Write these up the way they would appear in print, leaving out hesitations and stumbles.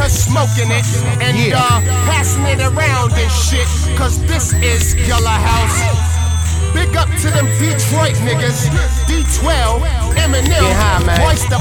just smoking it and passing it around and shit, cause this is Gilla House. Big up to them Detroit niggas, D12, Eminem, Royce the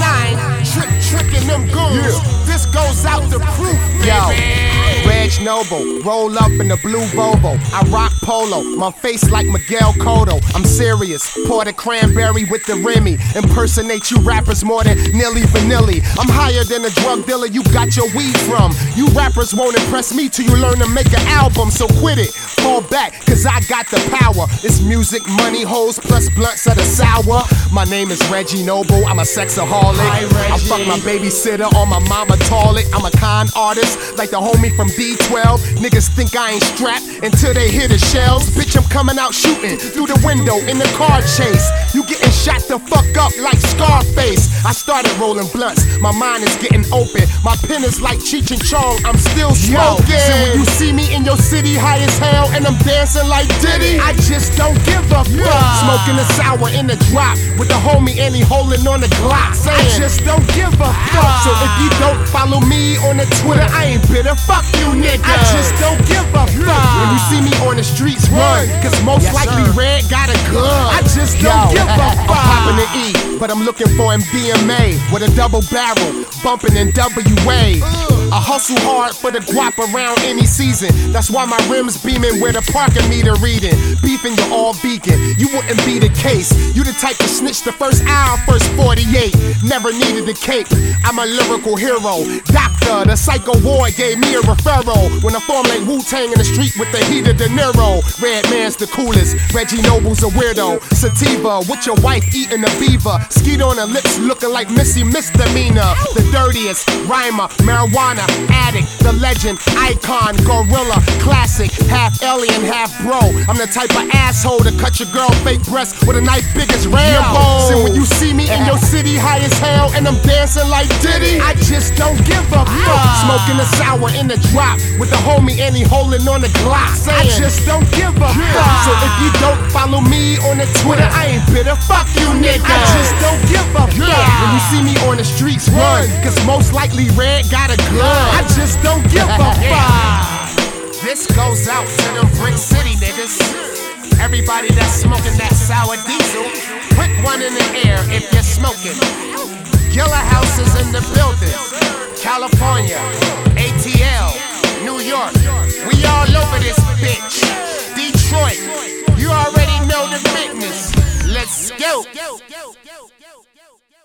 5'9", tricking them goons. This goes out the proof, baby. Reg Noble, roll up in the blue Volvo. I rock polo, my face like Miguel Cotto. I'm serious, pour the cranberry with the Remy. Impersonate you rappers more than Nilly Vanilli. I'm higher than a drug dealer you got your weed from. You rappers won't impress me till you learn to make an album, so quit it. Fall back, cause I got the power. It's music, money, hoes, plus blunts of the sour. My name is Reggie Noble, I'm a sexaholic. I fuck my babysitter on my mama toilet. I'm a con artist, like the homie from D12. Niggas think I ain't strapped until they hear the shells. Bitch, I'm coming out shooting through the window in the car chase. You getting shot the fuck up like Scarface. I started rolling blunts, my mind is getting open. My pen is like Cheech and Chong, I'm still smoking. So when you see me in your city high as hell and I'm dancing like Diddy, I just don't give a fuck. Smoking a sour in the drop with the homie and he holding on the Glock, saying I just don't give a fuck. So if you don't follow me on the Twitter, I ain't bitter, fuck you nigga. I just don't give a fuck. When you see me on the streets, run, cause most likely Red got a gun. I just don't give a fuck. I'm popping the E, but I'm looking for MDMA with a double barrel, bumping in WA. I hustle hard for the guap around any season. That's why my rims beaming with a parking meter reading. Beefing, you're all vegan, you wouldn't be the case. You the type to snitch the first hour, first 48. Never needed a cake, I'm a lyrical hero. Doctor, the psycho ward gave me a referral. When I form like Wu-Tang in the street with the heat of De Niro. Red man's the coolest, Reggie Noble's a weirdo. Sativa, with your wife eating a beaver. Skeet on her lips looking like Missy Misdemeanor. The dirtiest, rhymer, marijuana addict, the legend, icon, gorilla, classic, half alien, half bro. I'm the type of asshole to cut your girl fake breast with a knife big as Rambo. So when you see me in your city high as hell and I'm dancing like Diddy, I just don't give a fuck. Smoking a sour in the drop with the homie and he holding on the Glock, saying I just don't give a fuck. So if you don't follow me on the Twitter, I ain't bitter, fuck you nigga. I just don't give a fuck. When you see me on the streets, run, cause most likely Red got a gun. I just don't give a fuck. This goes out to them Brick City niggas. Everybody that's smoking that sour diesel, put one in the air if you're smoking. Gilla House is in the building. California, ATL, New York, we all over this bitch. Detroit, you already know the business. Let's go.